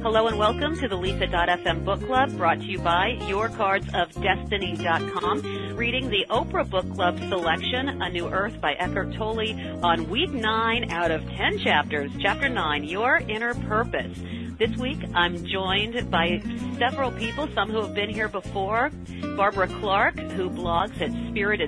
Hello and welcome to the Lisa.fm Book Club, brought to you by YourCardsOfDestiny.com. Reading the Oprah Book Club selection, A New Earth by Eckhart Tolle, on week 9 out of 10 chapters. Chapter 9, Your Inner Purpose. This week, I'm joined by several people, some who have been here before. Barbara Clark, who blogs at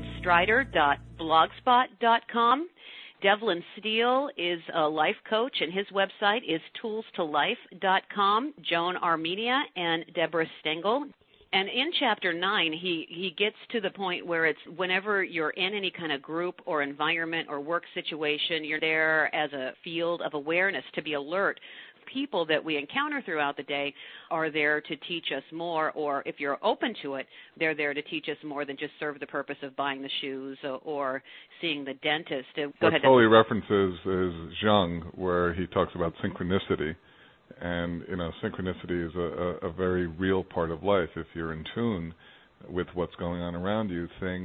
spiritedstrider.blogspot.com. Devlin Steele is a life coach, and his website is toolstolife.com. Joan Armenia and Deborah Stengel. And in Chapter 9, he gets to the point where it's whenever you're in any kind of group or environment or work situation, you're there as a field of awareness to be alert. People that we encounter throughout the day are there to teach us more, or if you're open to it, they're there to teach us more than just serve the purpose of buying the shoes or seeing the dentist. What Tolle references is Jung, where he talks about synchronicity. And, synchronicity is a very real part of life. If you're in tune with what's going on around you,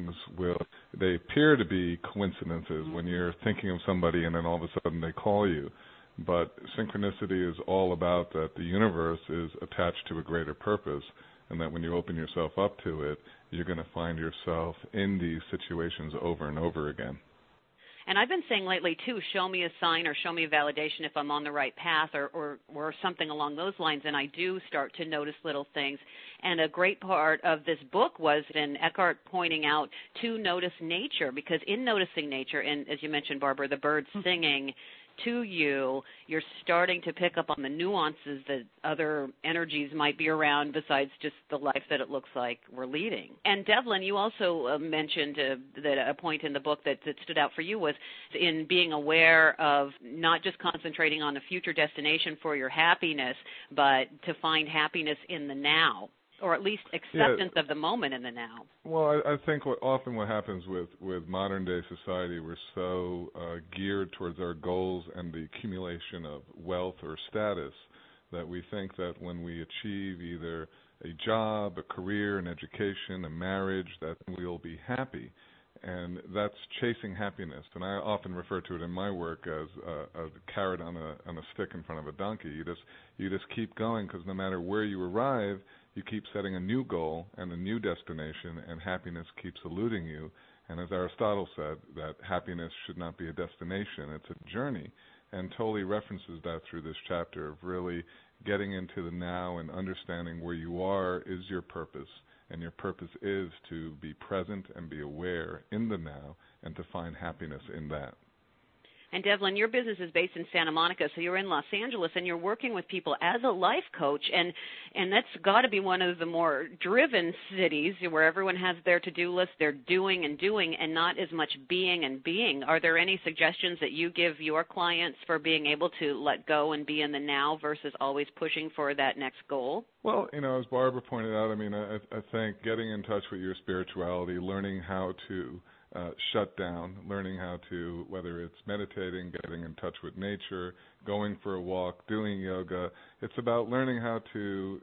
they appear to be coincidences when you're thinking of somebody and then all of a sudden they call you. But synchronicity is all about that the universe is attached to a greater purpose, and that when you open yourself up to it, you're going to find yourself in these situations over and over again. And I've been saying lately, too, show me a sign or show me a validation if I'm on the right path or something along those lines, and I do start to notice little things. And a great part of this book was in Eckhart pointing out to notice nature, because in noticing nature, and as you mentioned, Barbara, the birds singing to you, you're starting to pick up on the nuances that other energies might be around besides just the life that it looks like we're leading. And Devlin, you also mentioned that a point in the book that stood out for you was in being aware of not just concentrating on the future destination for your happiness, but to find happiness in the now, or at least acceptance of the moment in the now. Well, I think what happens with modern-day society, we're so geared towards our goals and the accumulation of wealth or status that we think that when we achieve either a job, a career, an education, a marriage, that we'll be happy. And that's chasing happiness. And I often refer to it in my work as a carrot on a stick in front of a donkey. You just keep going, because no matter where you arrive, you keep setting a new goal and a new destination, and happiness keeps eluding you. And as Aristotle said, that happiness should not be a destination, it's a journey. And Tolle references that through this chapter of really getting into the now and understanding where you are is your purpose. And your purpose is to be present and be aware in the now and to find happiness in that. And Devlin, your business is based in Santa Monica, so you're in Los Angeles, and you're working with people as a life coach, and that's got to be one of the more driven cities where everyone has their to-do list, they're doing and not as much being and being. Are there any suggestions that you give your clients for being able to let go and be in the now versus always pushing for that next goal? Well, as Barbara pointed out, I think getting in touch with your spirituality, learning how to shut down, learning how to, whether it's meditating, getting in touch with nature, going for a walk, doing yoga. It's about learning how to,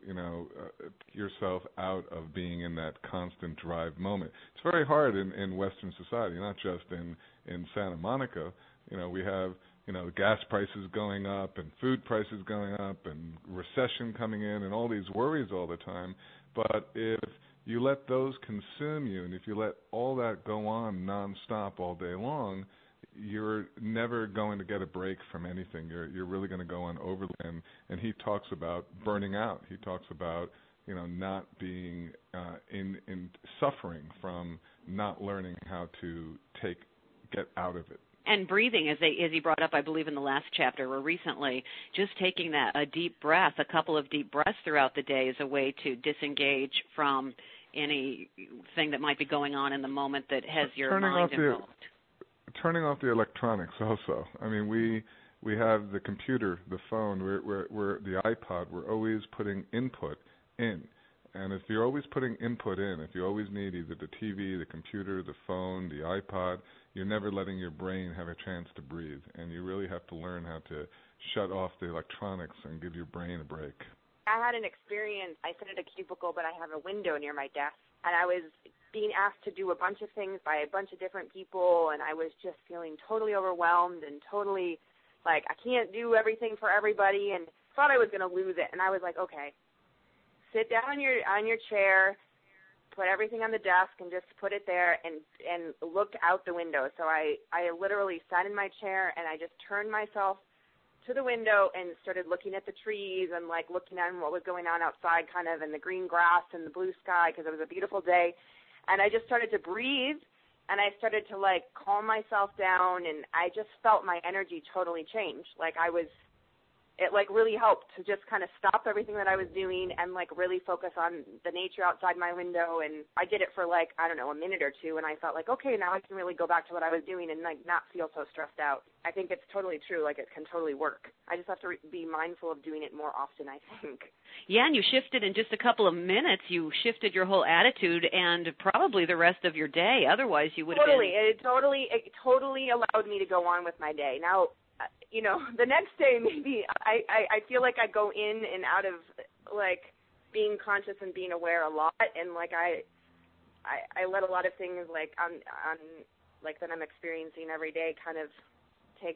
yourself out of being in that constant drive moment. It's very hard in Western society, not just in Santa Monica. We have, gas prices going up and food prices going up and recession coming in and all these worries all the time. But if you let those consume you, and if you let all that go on nonstop all day long, you're never going to get a break from anything. You're really going to go on overload. And he talks about burning out. He talks about not being in suffering from not learning how to get out of it. And breathing, as he brought up, I believe, in the last chapter or recently, just taking a deep breath, a couple of deep breaths throughout the day is a way to disengage from anything that might be going on in the moment that has your mind involved. Turning off the electronics also. We have the computer, the phone, we're the iPod. We're always putting input in. And if you're always putting input in, if you always need either the TV, the computer, the phone, the iPod, you're never letting your brain have a chance to breathe. And you really have to learn how to shut off the electronics and give your brain a break. I had an experience. I sit at a cubicle, but I have a window near my desk. And I was being asked to do a bunch of things by a bunch of different people, and I was just feeling totally overwhelmed and totally like I can't do everything for everybody. And thought I was going to lose it. And I was like, okay, sit down on your chair, put everything on the desk, and just put it there and look out the window. So I literally sat in my chair, and I just turned myself to the window and started looking at the trees and, like, looking at what was going on outside kind of, and the green grass and the blue sky, because it was a beautiful day. And I just started to breathe, and I started to, like, calm myself down, and I just felt my energy totally change. Like, it, like, really helped to just kind of stop everything that I was doing and, like, really focus on the nature outside my window. And I did it for, like, I don't know, a minute or two, and I felt like, okay, now I can really go back to what I was doing and, like, not feel so stressed out. I think it's totally true. Like, it can totally work. I just have to be mindful of doing it more often, I think. Yeah, and you shifted in just a couple of minutes. You shifted your whole attitude and probably the rest of your day. Otherwise, you would have been... It totally allowed me to go on with my day. Now, you know, the next day maybe I feel like I go in and out of, like, being conscious and being aware a lot, and, like, I let a lot of things, like, on like, that I'm experiencing every day kind of take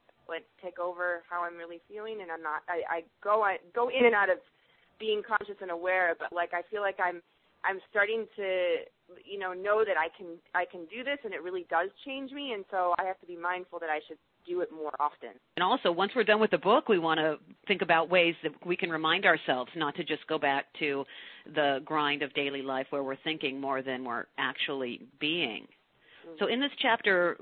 over how I'm really feeling, and I go in and out of being conscious and aware, but, like, I feel like I'm starting to, you know that I can do this, and it really does change me, and so I have to be mindful that I should do it more often. And also, once we're done with the book, we want to think about ways that we can remind ourselves not to just go back to the grind of daily life where we're thinking more than we're actually being. Mm-hmm. So in this chapter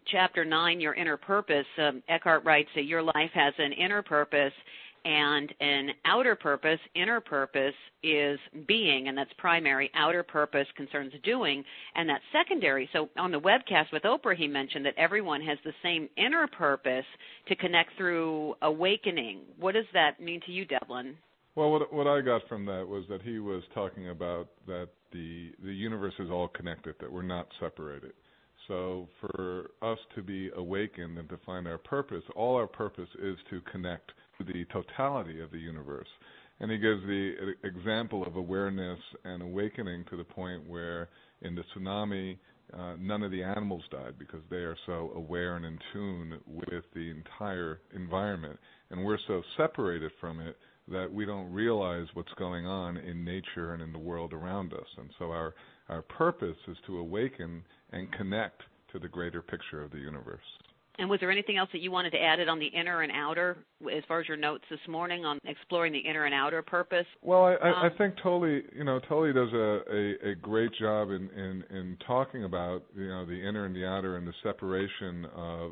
9, Your Inner Purpose, Eckhart writes that your life has an inner purpose and an outer purpose. Inner purpose is being, and that's primary. Outer purpose concerns doing, and that's secondary. So on the webcast with Oprah, he mentioned that everyone has the same inner purpose to connect through awakening. What does that mean to you, Devlin? Well, what I got from that was that he was talking about that the universe is all connected, that we're not separated. So for us to be awakened and to find our purpose, all our purpose is to connect to the totality of the universe. And he gives the example of awareness and awakening to the point where in the tsunami, none of the animals died because they are so aware and in tune with the entire environment. And we're so separated from it that we don't realize what's going on in nature and in the world around us. And so our purpose is to awaken and connect to the greater picture of the universe. And was there anything else that you wanted to add on the inner and outer, as far as your notes this morning on exploring the inner and outer purpose? Well, I think Tolle does a great job in talking about, the inner and the outer and the separation of,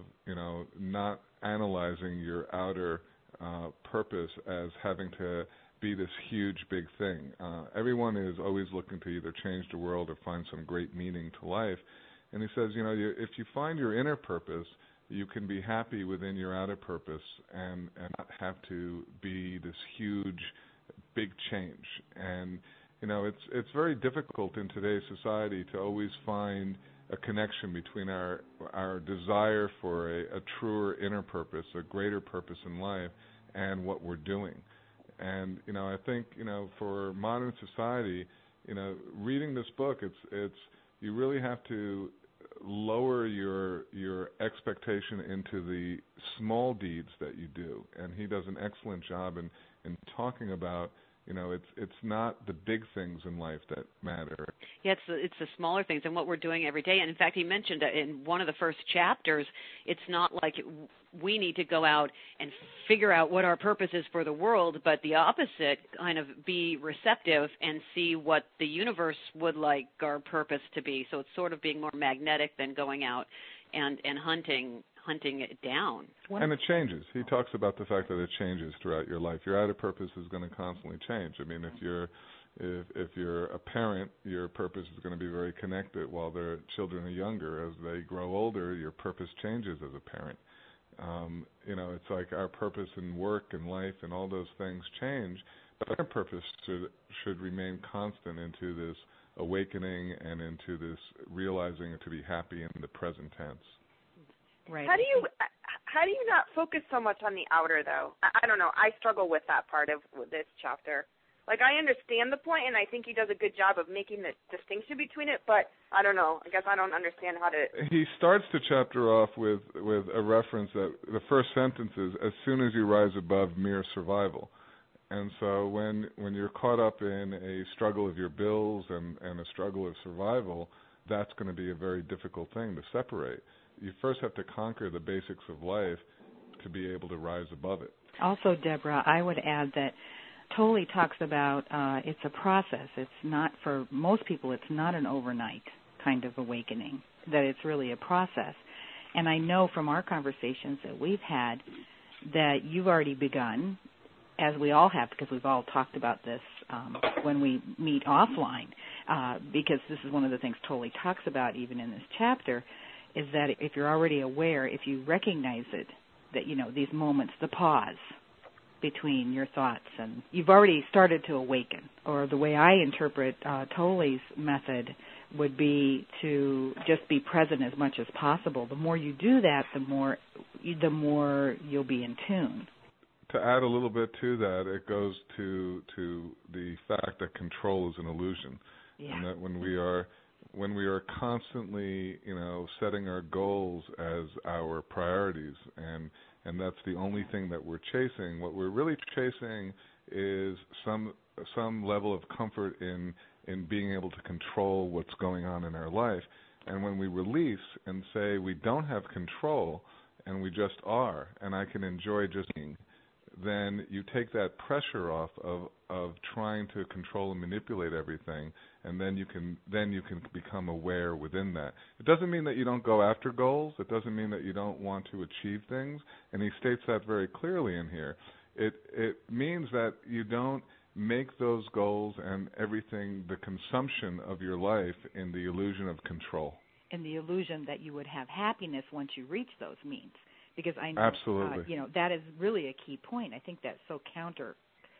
not analyzing your outer purpose as having to be this huge, big thing. Everyone is always looking to either change the world or find some great meaning to life. And he says, if you find your inner purpose, you can be happy within your outer purpose and not have to be this huge, big change. And, it's very difficult in today's society to always find a connection between our desire for a truer inner purpose, a greater purpose in life, and what we're doing. And, I think, for modern society, reading this book, it's you really have to lower your expectation into the small deeds that you do. And he does an excellent job in talking about, it's not the big things in life that matter. Yeah, it's the smaller things and what we're doing every day. And in fact, he mentioned in one of the first chapters, it's not like we need to go out and figure out what our purpose is for the world, but the opposite, kind of be receptive and see what the universe would like our purpose to be. So it's sort of being more magnetic than going out and hunting it down. And it changes. He talks about the fact that it changes throughout your life. Your outer purpose is going to constantly change. I mean, if you're a parent, your purpose is going to be very connected while their children are younger. As they grow older, your purpose changes as a parent. It's like our purpose in work and life and all those things change, but our purpose should remain constant into this awakening and into this realizing to be happy in the present tense. Right. How do you not focus so much on the outer, though? I don't know. I struggle with that part of this chapter. Like, I understand the point, and I think he does a good job of making the distinction between it, but I don't know. I guess I don't understand how to... He starts the chapter off with a reference that the first sentence is, as soon as you rise above mere survival. And so when you're caught up in a struggle of your bills and a struggle of survival, that's going to be a very difficult thing to separate. You first have to conquer the basics of life to be able to rise above it. Also, Deborah, I would add that Tolle talks about it's a process. It's not, for most people, it's not an overnight kind of awakening, that it's really a process. And I know from our conversations that we've had that you've already begun, as we all have, because we've all talked about this when we meet offline, because this is one of the things Tolle talks about even in this chapter, is that if you're already aware, if you recognize it, that, you know, these moments, the pause between your thoughts, and you've already started to awaken. Or the way I interpret Tolle's method would be to just be present as much as possible. The more you do that, the more you'll be in tune. To add a little bit to that, it goes to the fact that control is an illusion, and that when we are constantly, you know, setting our goals as our priorities, and that's the only thing that we're chasing, what we're really chasing is some level of comfort in being able to control what's going on in our life. And when we release and say we don't have control and we just are, and I can enjoy just being, then you take that pressure off of trying to control and manipulate everything, and then you can become aware within that. It doesn't mean that you don't go after goals. It doesn't mean that you don't want to achieve things, and he states that very clearly in here. It means that you don't make those goals and everything the consumption of your life in the illusion of control. In the illusion that you would have happiness once you reach those means. Because I know, absolutely, that is really a key point. I think that's so counter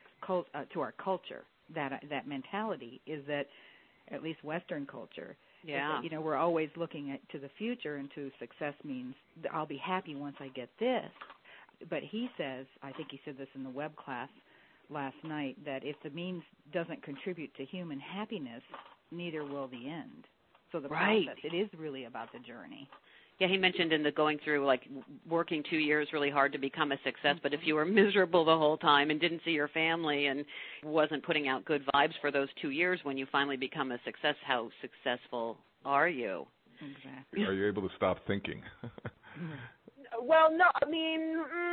to our culture. That mentality is that, at least Western culture, is that, we're always looking to the future, and to success means I'll be happy once I get this. But he says, I think he said this in the web class last night, that if the means doesn't contribute to human happiness, neither will the end. So the process, it is really about the journey. Yeah, he mentioned in the going through, like, working 2 years really hard to become a success, but if you were miserable the whole time and didn't see your family and wasn't putting out good vibes for those 2 years, when you finally become a success, how successful are you? Exactly. Are you able to stop thinking? Well, no, I mean,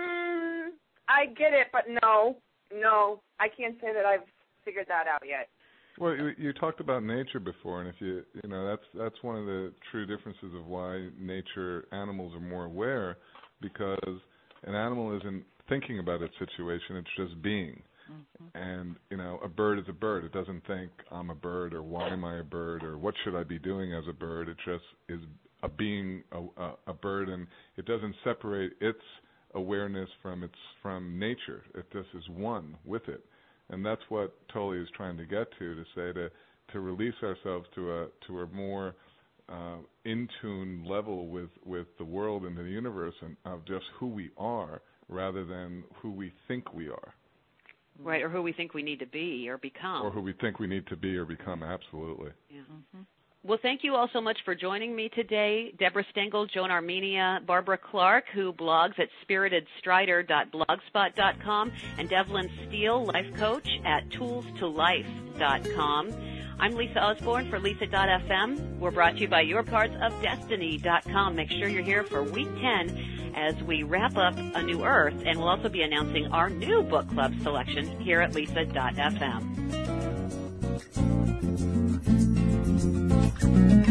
I get it, but no, I can't say that I've figured that out yet. Well, you talked about nature before, and if you know, that's one of the true differences of why animals are more aware, because an animal isn't thinking about its situation, it's just being. Mm-hmm. And, a bird is a bird. It doesn't think, I'm a bird, or why am I a bird, or what should I be doing as a bird. It just is a being, a bird, and it doesn't separate its awareness from nature. It just is one with it. And that's what Tolle is trying to get to say to release ourselves to a more in tune level with the world and the universe, and of just who we are rather than who we think we are. Right, or who we think we need to be or become. Or who we think we need to be or become, absolutely. Yeah. Mm-hmm. Well, thank you all so much for joining me today. Deborah Stengel, Joan Armenia, Barbara Clark, who blogs at spiritedstrider.blogspot.com, and Devlin Steele, life coach, at toolstolife.com. I'm Lisa Osborne for Lisa.fm. We're brought to you by yourpartsofdestiny.com. Make sure you're here for week 10 as we wrap up A New Earth, and we'll also be announcing our new book club selection here at Lisa.fm.